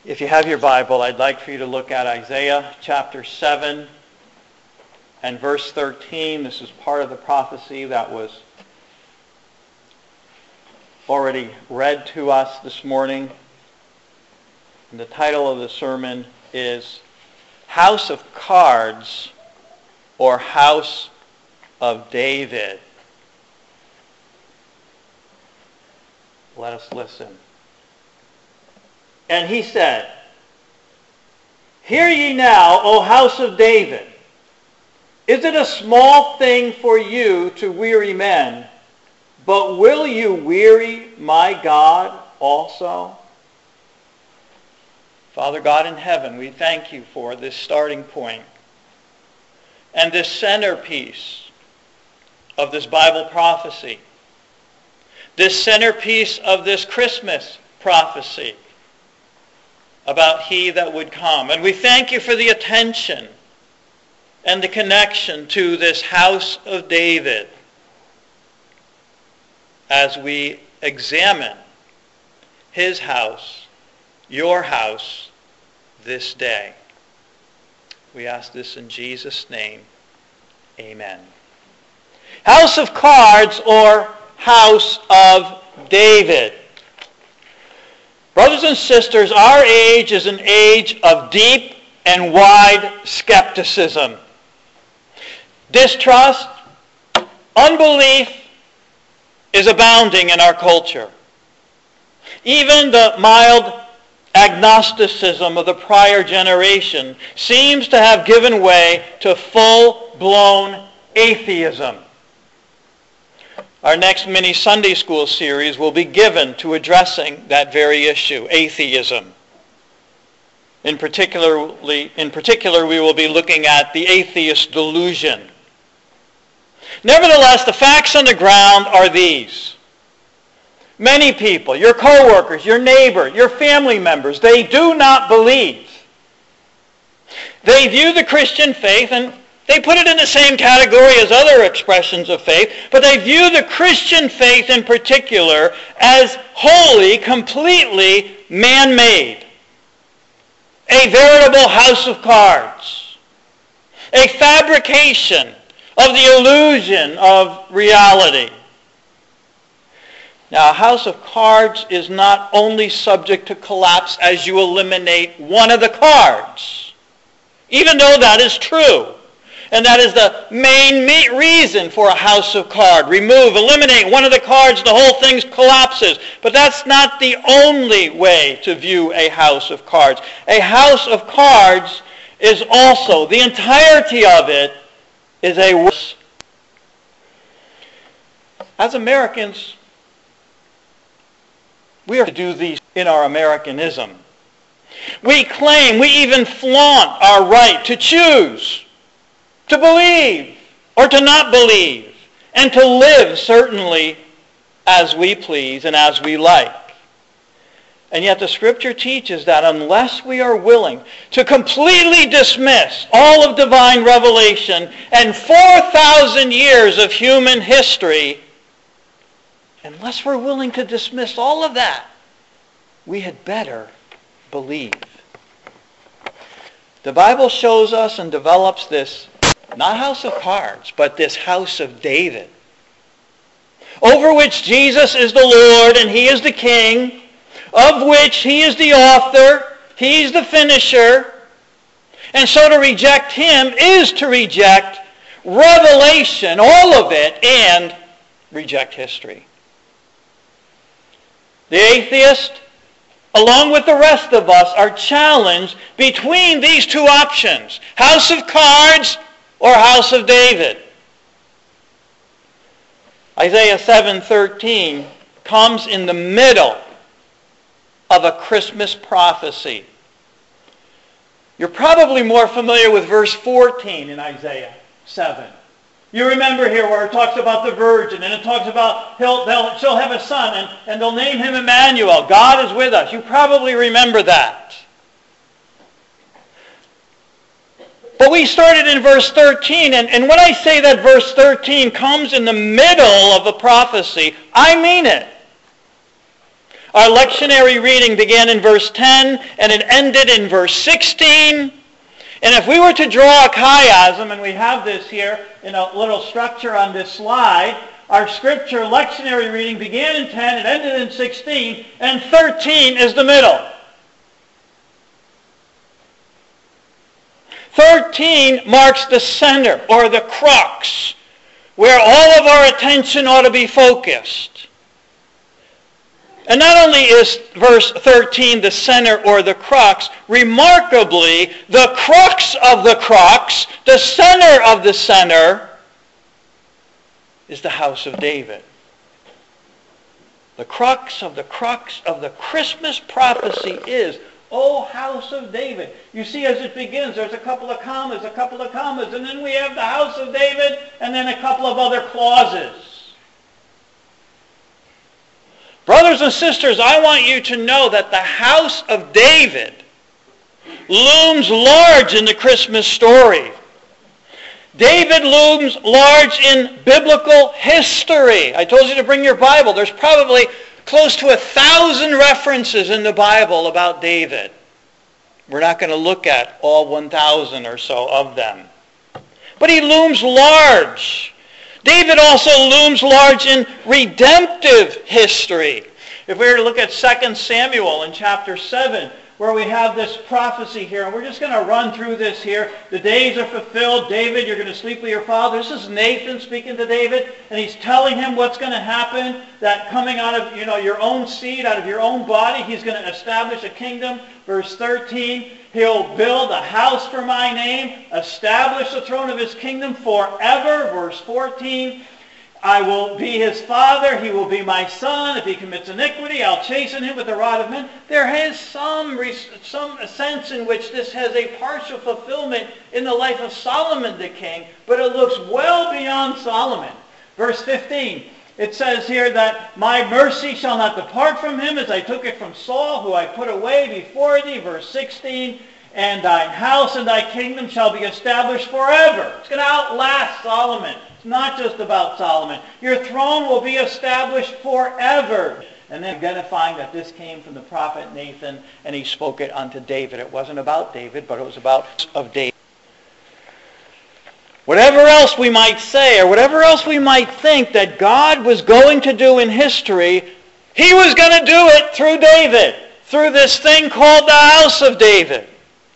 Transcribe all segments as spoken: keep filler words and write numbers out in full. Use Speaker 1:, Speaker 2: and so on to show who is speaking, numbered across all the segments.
Speaker 1: If you have your Bible, I'd like for you to look at Isaiah chapter seven and verse thirteen. This is part of the prophecy that was already read to us this morning. And the title of the sermon is House of Cards or House of David. Let us listen. And he said, Hear ye now, O house of David. Is it a small thing for you to weary men, but will you weary my God also? Father God in heaven, we thank you for this starting point and this centerpiece of this Bible prophecy, this centerpiece of this Christmas prophecy about he that would come. And we thank you for the attention and the connection to this house of David as we examine his house, your house, this day. We ask this in Jesus' name. Amen. House of Cards or House of David. Brothers and sisters, our age is an age of deep and wide skepticism. Distrust, unbelief is abounding in our culture. Even the mild agnosticism of the prior generation seems to have given way to full-blown atheism. Our next mini Sunday school series will be given to addressing that very issue, atheism. In particularly, in particular, we will be looking at the atheist delusion. Nevertheless, the facts on the ground are these. Many people, your co-workers, your neighbor, your family members, they do not believe. They view the Christian faith, and they put it in the same category as other expressions of faith, but they view the Christian faith in particular as wholly, completely man-made. A veritable house of cards. A fabrication of the illusion of reality. Now, a house of cards is not only subject to collapse as you eliminate one of the cards, even though that is true. And that is the main reason for a house of cards. Remove, eliminate one of the cards, the whole thing collapses. But that's not the only way to view a house of cards. A house of cards is also, the entirety of it is a worse. As Americans, we are to do these in our Americanism. We claim, we even flaunt our right to choose, to believe or to not believe, and to live certainly as we please and as we like. And yet the Scripture teaches that unless we are willing to completely dismiss all of divine revelation and four thousand years of human history, unless we're willing to dismiss all of that, we had better believe. The Bible shows us and develops this, not house of cards, but this house of David, over which Jesus is the Lord and he is the King, of which he is the author, he's the finisher. And so to reject him is to reject revelation, all of it, and reject history. The atheist, along with the rest of us, are challenged between these two options, house of cards or house of David. Isaiah seven thirteen comes in the middle of a Christmas prophecy. You're probably more familiar with verse fourteen in Isaiah seven. You remember here where it talks about the virgin, and it talks about he'll, they'll, she'll have a son, and, and they'll name him Emmanuel. God is with us. You probably remember that. But we started in verse thirteen, and, and when I say that verse thirteen comes in the middle of a prophecy, I mean it. Our lectionary reading began in verse ten and it ended in verse sixteen. And if we were to draw a chiasm, and we have this here in a little structure on this slide, our scripture lectionary reading began in ten, it ended in sixteen, and thirteen is the middle. thirteen marks the center, or the crux, where all of our attention ought to be focused. And not only is verse thirteen the center or the crux, remarkably, the crux of the crux, the center of the center, is the house of David. The crux of the crux of the Christmas prophecy is, O house of David. You see, as it begins, there's a couple of commas, a couple of commas, and then we have the house of David, and then a couple of other clauses. Brothers and sisters, I want you to know that the house of David looms large in the Christmas story. David looms large in biblical history. I told you to bring your Bible. There's probably close to a thousand references in the Bible about David. We're not going to look at all one thousand or so of them. But he looms large. David also looms large in redemptive history. If we were to look at Second Samuel in chapter seven, where we have this prophecy here, and we're just going to run through this here. The days are fulfilled. David, you're going to sleep with your father. This is Nathan speaking to David, and he's telling him what's going to happen, that coming out of, you know, your own seed, out of your own body, he's going to establish a kingdom. Verse thirteen, he'll build a house for my name, establish the throne of his kingdom forever. Verse fourteen, I will be his father, he will be my son. If he commits iniquity, I'll chasten him with the rod of men. There is some, some sense in which this has a partial fulfillment in the life of Solomon the king, but it looks well beyond Solomon. Verse fifteen, it says here that my mercy shall not depart from him as I took it from Saul, who I put away before thee. Verse sixteen, and thine house and thy kingdom shall be established forever. It's going to outlast Solomon. Not just about Solomon. Your throne will be established forever. And then identifying that this came from the prophet Nathan, and he spoke it unto David. It wasn't about David, but it was about of David. Whatever else we might say, or whatever else we might think that God was going to do in history, he was going to do it through David, through this thing called the house of David.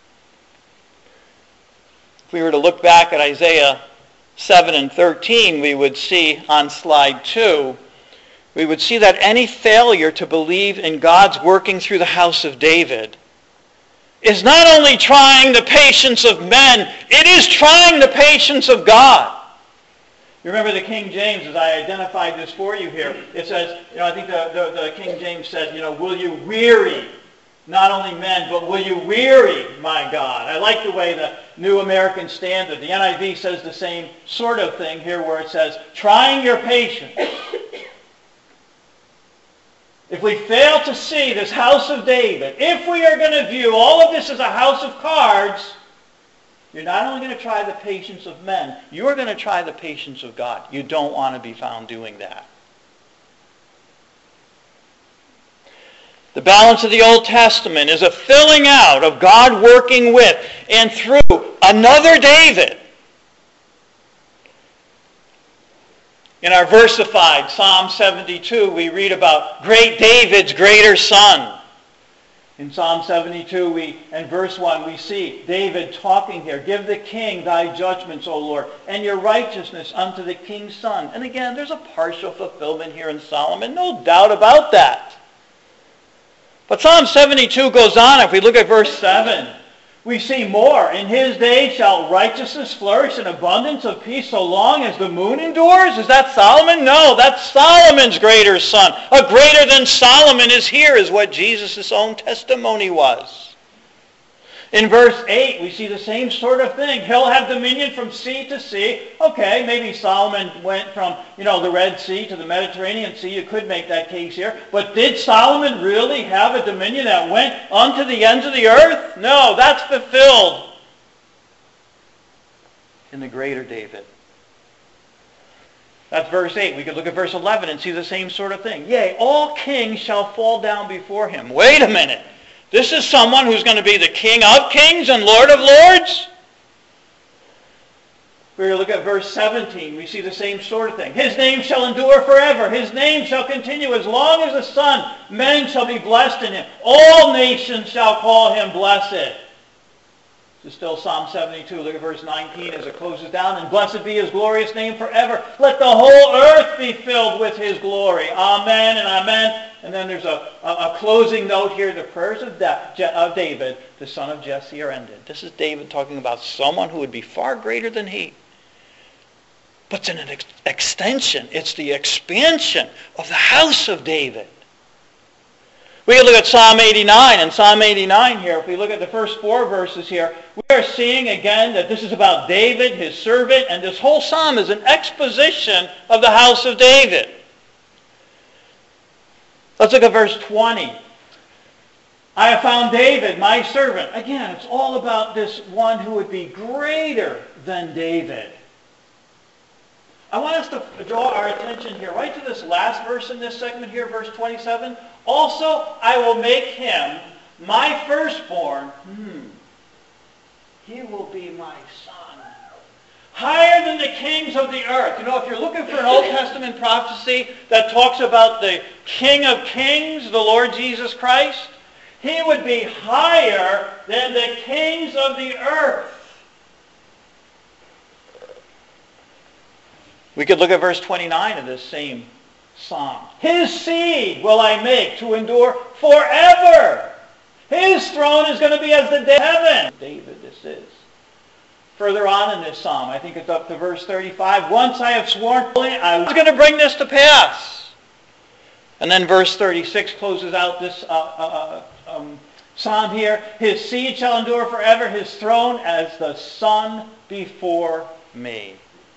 Speaker 1: If we were to look back at Isaiah seven and thirteen, we would see on slide two, we would see that any failure to believe in God's working through the house of David is not only trying the patience of men, it is trying the patience of God. You remember the King James, as I identified this for you here, it says, you know, I think the, the, the King James said, you know, will you weary not only men, but will you weary my God? I like the way the New American Standard, the N I V, says the same sort of thing here, where it says, trying your patience. If we fail to see this house of David, if we are going to view all of this as a house of cards, you're not only going to try the patience of men, you are going to try the patience of God. You don't want to be found doing that. The balance of the Old Testament is a filling out of God working with and through another David. In our versified Psalm seventy-two, we read about great David's greater son. In Psalm seventy-two, we, in verse one, we see David talking here. Give the king thy judgments, O Lord, and your righteousness unto the king's son. And again, there's a partial fulfillment here in Solomon, no doubt about that. But Psalm seventy-two goes on. If we look at verse seven, we see more. In his days shall righteousness flourish and abundance of peace so long as the moon endures. Is that Solomon? No, that's Solomon's greater son. A greater than Solomon is here, is what Jesus' own testimony was. In verse eight, we see the same sort of thing. He'll have dominion from sea to sea. Okay, maybe Solomon went from, you know, the Red Sea to the Mediterranean Sea. You could make that case here. But did Solomon really have a dominion that went unto the ends of the earth? No, that's fulfilled in the greater David. That's verse eight. We could look at verse eleven and see the same sort of thing. Yea, all kings shall fall down before him. Wait a minute. This is someone who's going to be the King of kings and Lord of lords? We're going to look at verse seventeen. We see the same sort of thing. His name shall endure forever. His name shall continue as long as the sun. Men shall be blessed in him. All nations shall call him blessed. This is still Psalm seventy-two. Look at verse nineteen as it closes down. And blessed be his glorious name forever. Let the whole earth be filled with his glory. Amen and amen. And then there's a, a, a closing note here. The prayers of, da- of David, the son of Jesse, are ended. This is David talking about someone who would be far greater than he. But it's an ex- extension. It's the expansion of the house of David. We can look at Psalm eighty-nine, and Psalm eighty-nine here, if we look at the first four verses here, we are seeing again that this is about David, his servant, and this whole psalm is an exposition of the house of David. Let's look at verse twenty. I have found David, my servant. Again, it's all about this one who would be greater than David. I want us to draw our attention here right to this last verse in this segment here, verse twenty-seven. Also, I will make him my firstborn. Hmm. He will be my son. Higher than the kings of the earth. You know, if you're looking for an Old Testament prophecy that talks about the King of Kings, the Lord Jesus Christ, he would be higher than the kings of the earth. We could look at verse twenty-nine of this same psalm. His seed will I make to endure forever. His throne is going to be as the day of heaven. David, this is. Further on in this psalm, I think it's up to verse thirty-five. Once I have sworn, I was going to bring this to pass. And then verse thirty-six closes out this uh, uh, um, psalm here. His seed shall endure forever, his throne as the sun before me.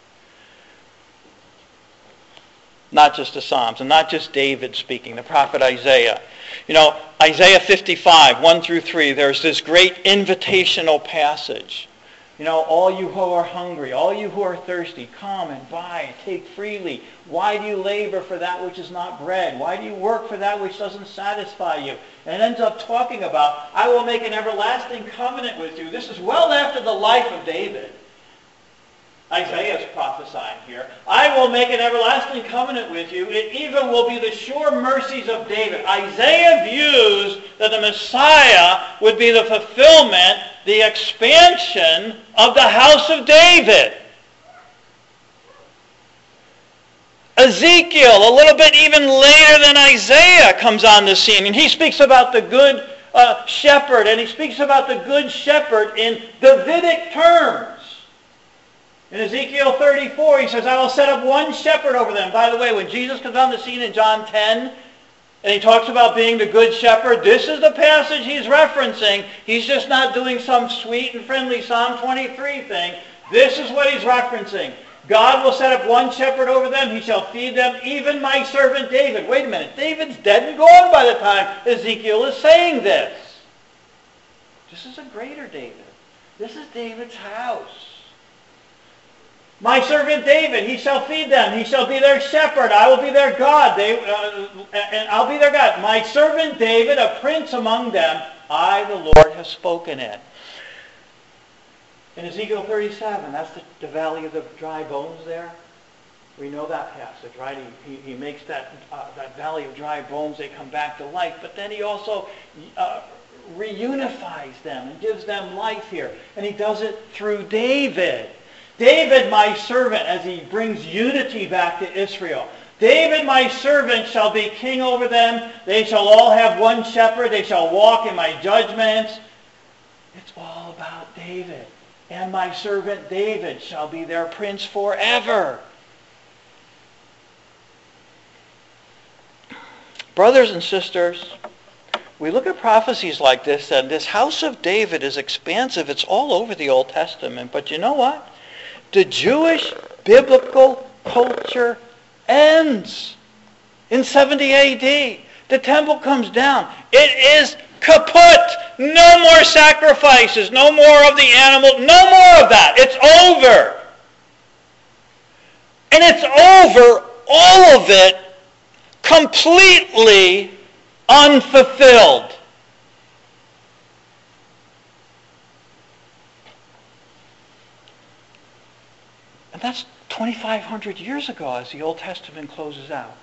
Speaker 1: Not just the Psalms, and not just David speaking, the prophet Isaiah. You know, Isaiah fifty-five, one through three, there's this great invitational passage. You know, all you who are hungry, all you who are thirsty, come and buy and take freely. Why do you labor for that which is not bread? Why do you work for that which doesn't satisfy you? And it ends up talking about, I will make an everlasting covenant with you. This is well after the life of David. Isaiah is prophesying here. I will make an everlasting covenant with you. It even will be the sure mercies of David. Isaiah views that the Messiah would be the fulfillment, the expansion of the house of David. Ezekiel, a little bit even later than Isaiah, comes on the scene, and he speaks about the good uh, shepherd, and he speaks about the good shepherd in Davidic terms. In Ezekiel thirty-four, he says, I will set up one shepherd over them. By the way, when Jesus comes on the scene in John ten, and he talks about being the good shepherd, this is the passage he's referencing. He's just not doing some sweet and friendly Psalm twenty-three thing. This is what he's referencing. God will set up one shepherd over them. He shall feed them, even my servant David. Wait a minute. David's dead and gone by the time Ezekiel is saying this. This is a greater David. This is David's house. My servant David, he shall feed them. He shall be their shepherd. I will be their God. They, uh, and I'll be their God. My servant David, a prince among them, I, the Lord, have spoken it. In Ezekiel thirty-seven, that's the, the valley of the dry bones there. We know that passage, right? He, he, he makes that, uh, that valley of dry bones, they come back to life. But then he also uh, reunifies them and gives them life here. And he does it through David. David, my servant, as he brings unity back to Israel. David, my servant, shall be king over them. They shall all have one shepherd. They shall walk in my judgments. It's all about David. And my servant David shall be their prince forever. Brothers and sisters, we look at prophecies like this, and this house of David is expansive. It's all over the Old Testament. But you know what? The Jewish biblical culture ends in seventy A D. The temple comes down. It is kaput. No more sacrifices. No more of the animal. No more of that. It's over. And it's over, all of it, completely unfulfilled. And that's twenty-five hundred years ago as the Old Testament closes out.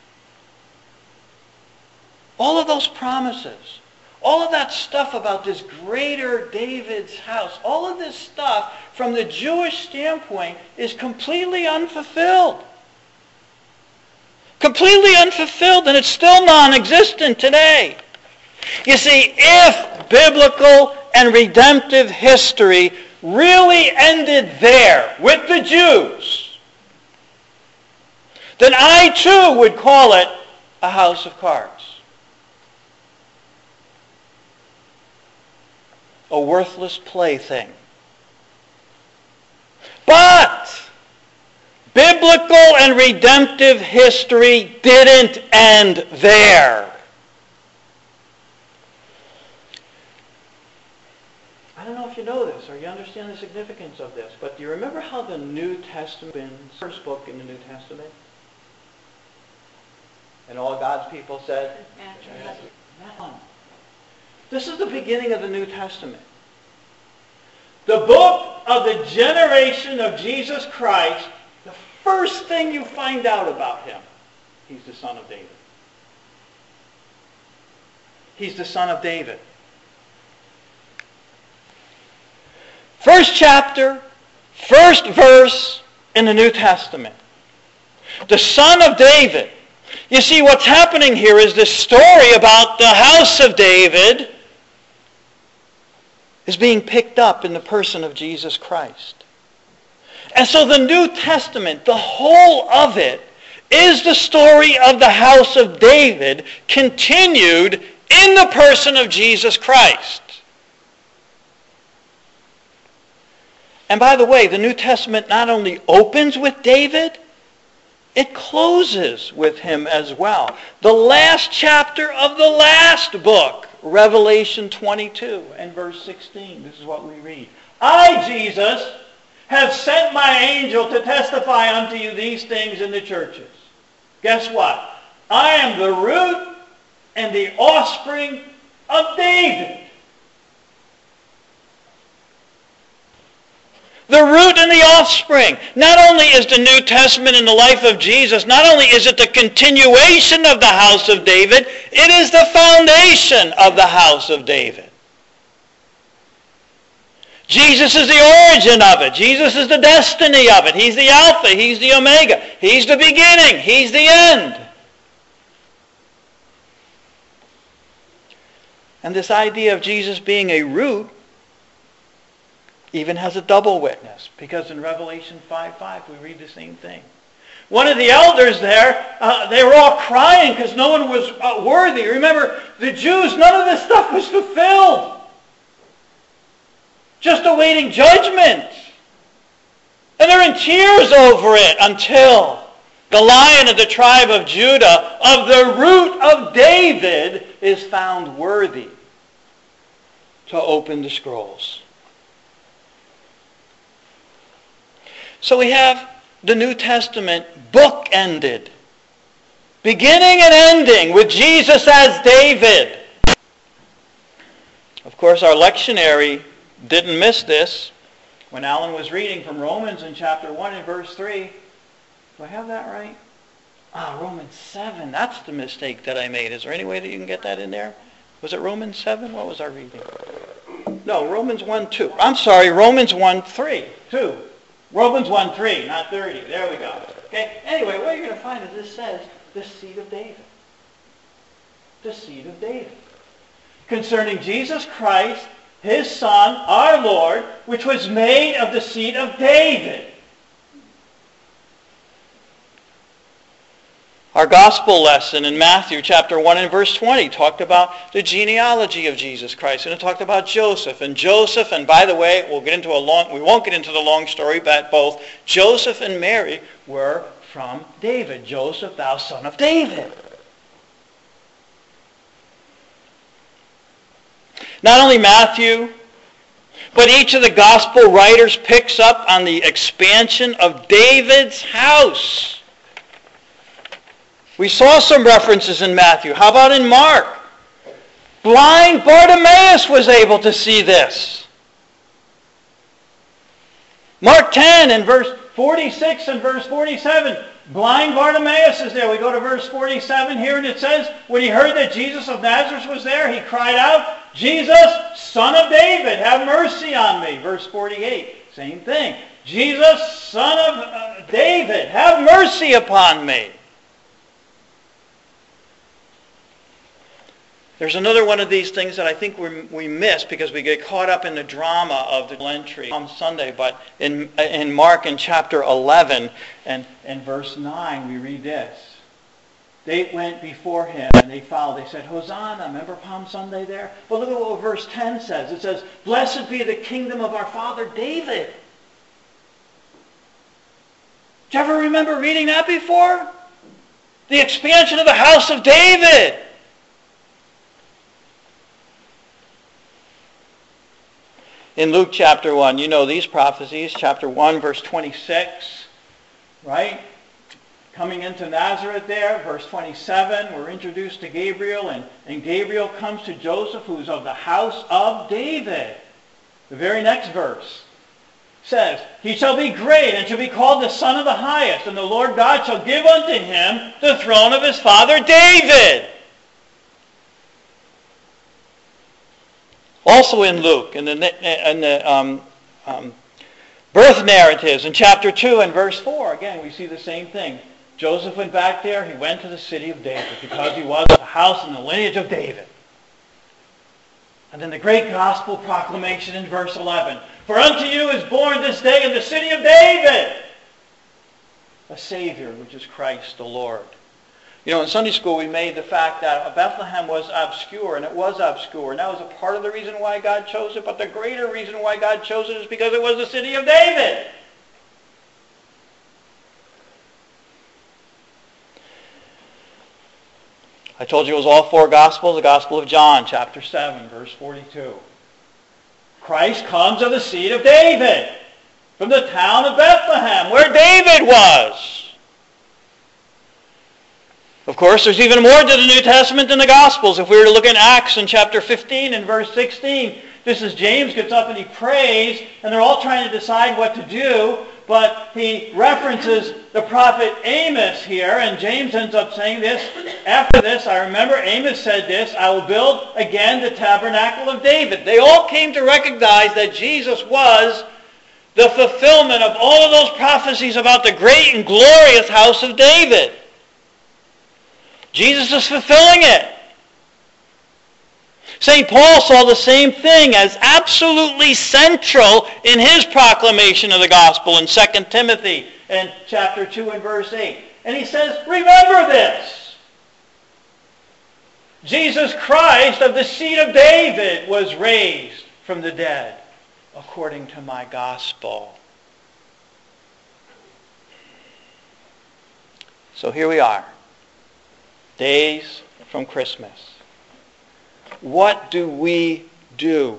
Speaker 1: All of those promises, all of that stuff about this greater David's house, all of this stuff from the Jewish standpoint is completely unfulfilled. Completely unfulfilled, and it's still non-existent today. You see, if biblical and redemptive history really ended there with the Jews, then I too would call it a house of cards. A worthless plaything. But biblical and redemptive history didn't end there. I don't know if you know this or you understand the significance of this, but do you remember how the New Testament, first book in the New Testament, and all God's people said, Amen. This is the beginning of the New Testament. The book of the generation of Jesus Christ, the first thing you find out about him, he's the son of David. He's the son of David. First chapter, first verse in the New Testament. The son of David. You see, what's happening here is this story about the house of David is being picked up in the person of Jesus Christ. And so the New Testament, the whole of it, is the story of the house of David continued in the person of Jesus Christ. And by the way, the New Testament not only opens with David, it closes with him as well. The last chapter of the last book, Revelation twenty-two and verse sixteen. This is what we read. I, Jesus, have sent my angel to testify unto you these things in the churches. Guess what? I am the root and the offspring of David. The root and the offspring. Not only is the New Testament in the life of Jesus, not only is it the continuation of the house of David, it is the foundation of the house of David. Jesus is the origin of it. Jesus is the destiny of it. He's the Alpha. He's the Omega. He's the beginning. He's the end. And this idea of Jesus being a root even has a double witness, because in Revelation five five we read the same thing. One of the elders there, uh, they were all crying because no one was uh, worthy. Remember, the Jews, none of this stuff was fulfilled. Just awaiting judgment. And they're in tears over it until the Lion of the tribe of Judah, of the root of David, is found worthy to open the scrolls. So we have the New Testament bookended, beginning and ending with Jesus as David. Of course, our lectionary didn't miss this when Alan was reading from Romans in chapter one and verse three. Do I have that right? Ah, Romans seven. That's the mistake that I made. Is there any way that you can get that in there? Was it Romans seven? What was our reading? No, Romans one two. I'm sorry, Romans one three. two. Romans one three, not thirty. There we go. Okay. Anyway, what you're going to find is this says the seed of David. The seed of David. Concerning Jesus Christ, his Son, our Lord, which was made of the seed of David. Our gospel lesson in Matthew chapter one and verse twenty talked about the genealogy of Jesus Christ, and it talked about Joseph. And Joseph, and by the way, we'll get into a long, we won't get into the long story, but both Joseph and Mary were from David. Joseph, thou son of David. Not only Matthew, But each of the gospel writers picks up on the expansion of David's house. We saw some references in Matthew. How about in Mark? Blind Bartimaeus was able to see this. Mark ten and verse forty-six and verse forty-seven. Blind Bartimaeus is there. We go to verse forty-seven here, and it says, when he heard that Jesus of Nazareth was there, he cried out, Jesus, Son of David, have mercy on me. Verse forty-eight, same thing. Jesus, Son of uh, David, have mercy upon me. There's another one of these things that I think we, we miss because we get caught up in the drama of the entry on Sunday. But in, in Mark in chapter eleven and, and verse nine, we read this. They went before him and they followed. They said, Hosanna. Remember Palm Sunday there? But look at what verse ten says. It says, blessed be the kingdom of our father David. Did you ever remember reading that before? The expansion of the house of David. In Luke chapter one, you know these prophecies. Chapter one, verse twenty-six, right? Coming into Nazareth there, verse twenty-seven, we're introduced to Gabriel, and, and Gabriel comes to Joseph, who's of the house of David. The very next verse says, he shall be great and shall be called the Son of the Highest, and the Lord God shall give unto him the throne of his father David. Also in Luke, in the, in the um, um, birth narratives, in chapter two and verse four, again, we see the same thing. Joseph went back there. He went to the city of David because he was of the house and the lineage of David. And then the great gospel proclamation in verse eleven. For unto you is born this day in the city of David a Savior, which is Christ the Lord. You know, in Sunday school we made the fact that Bethlehem was obscure, and it was obscure. And that was a part of the reason why God chose it. But the greater reason why God chose it is because it was the city of David. I told you it was all four Gospels. The Gospel of John, chapter seven, verse forty-two. Christ comes of the seed of David, from the town of Bethlehem, where David was. Of course, there's even more to the New Testament than the Gospels. If we were to look in Acts in chapter fifteen and verse sixteen, this is James gets up and he prays, and they're all trying to decide what to do, but he references the prophet Amos here, and James ends up saying this. After this, I remember Amos said this, I will build again the tabernacle of David. They all came to recognize that Jesus was the fulfillment of all of those prophecies about the great and glorious house of David. Jesus is fulfilling it. Saint Paul saw the same thing as absolutely central in his proclamation of the gospel in Second Timothy in chapter two and verse eight. And he says, remember this. Jesus Christ of the seed of David was raised from the dead according to my gospel. So here we are. Days from Christmas. What do we do?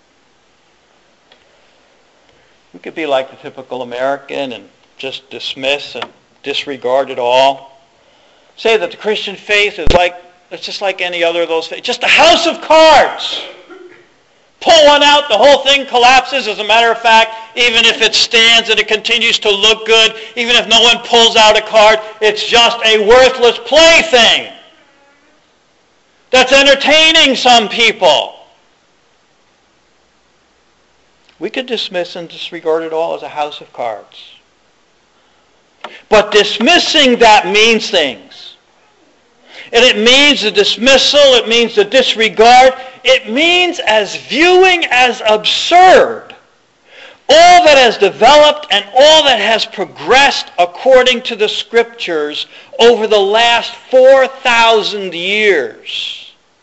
Speaker 1: We could be like the typical American and just dismiss and disregard it all. Say that the Christian faith is like, it's just like any other of those faiths. Just a house of cards. Pull one out, the whole thing collapses. As a matter of fact, even if it stands and it continues to look good, even if no one pulls out a card, it's just a worthless plaything that's entertaining some people. We could dismiss and disregard it all as a house of cards. But dismissing that means things. And it means the dismissal, it means the disregard, it means as viewing as absurd all that has developed and all that has progressed according to the Scriptures over the last four thousand years.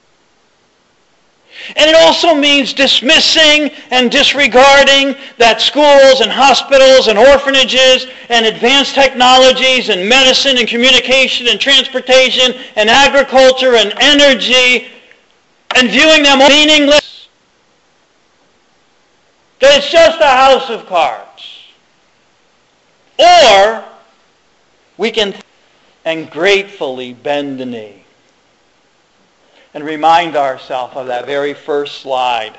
Speaker 1: And it also means dismissing and disregarding that schools and hospitals and orphanages and advanced technologies and medicine and communication and transportation and agriculture and energy and viewing them meaningless. that it's just a house of cards. Or we can and gratefully bend the knee and remind ourselves of that very first slide.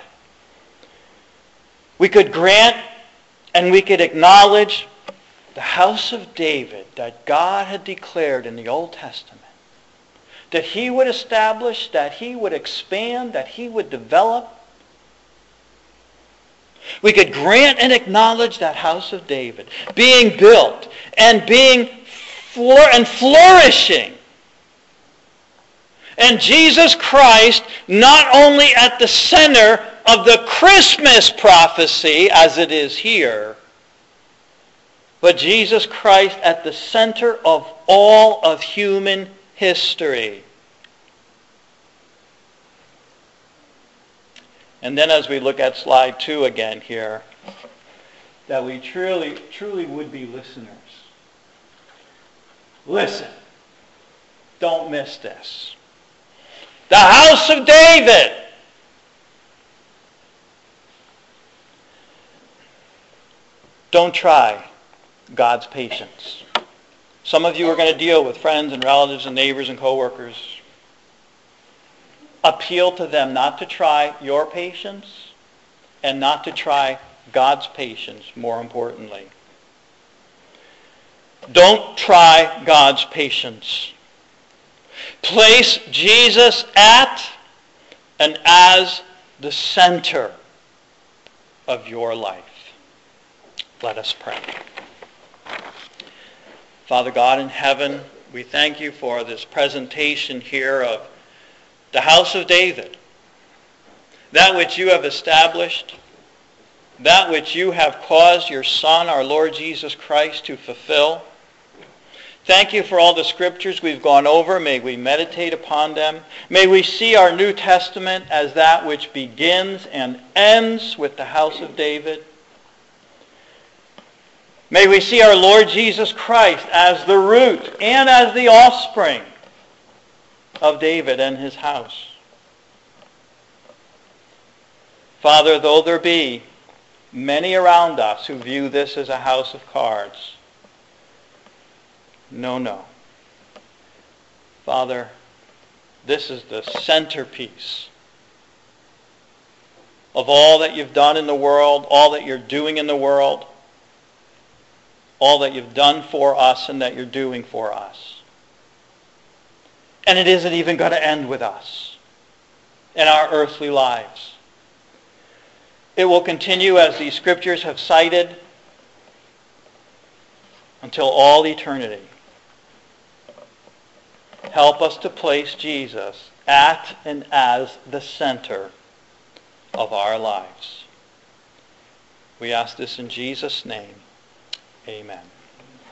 Speaker 1: We could grant and we could acknowledge the house of David that God had declared in the Old Testament, that he would establish, that he would expand, that he would develop. We could grant and acknowledge that house of David being built and being flour- and flourishing. And Jesus Christ not only at the center of the Christmas prophecy as it is here, but Jesus Christ at the center of all of human history. And then as we look at slide two again here, that we truly, truly would be listeners. Listen. Don't miss this. The house of David. Don't try God's patience. Some of you are going to deal with friends and relatives and neighbors and coworkers. Appeal to them not to try your patience and not to try God's patience, more importantly. Don't try God's patience. Place Jesus at and as the center of your life. Let us pray. Father God in heaven, we thank you for this presentation here of the house of David, that which you have established, that which you have caused your Son, our Lord Jesus Christ, to fulfill. Thank you for all the scriptures we've gone over. May we meditate upon them. May we see our New Testament as that which begins and ends with the house of David. May we see our Lord Jesus Christ as the root and as the offspring of David and his house. Father, though there be many around us who view this as a house of cards, no, no. Father, this is the centerpiece of all that you've done in the world, all that you're doing in the world, all that you've done for us and that you're doing for us. And it isn't even going to end with us in our earthly lives. It will continue, as these scriptures have cited, until all eternity. Help us to place Jesus at and as the center of our lives. We ask this in Jesus' name. Amen.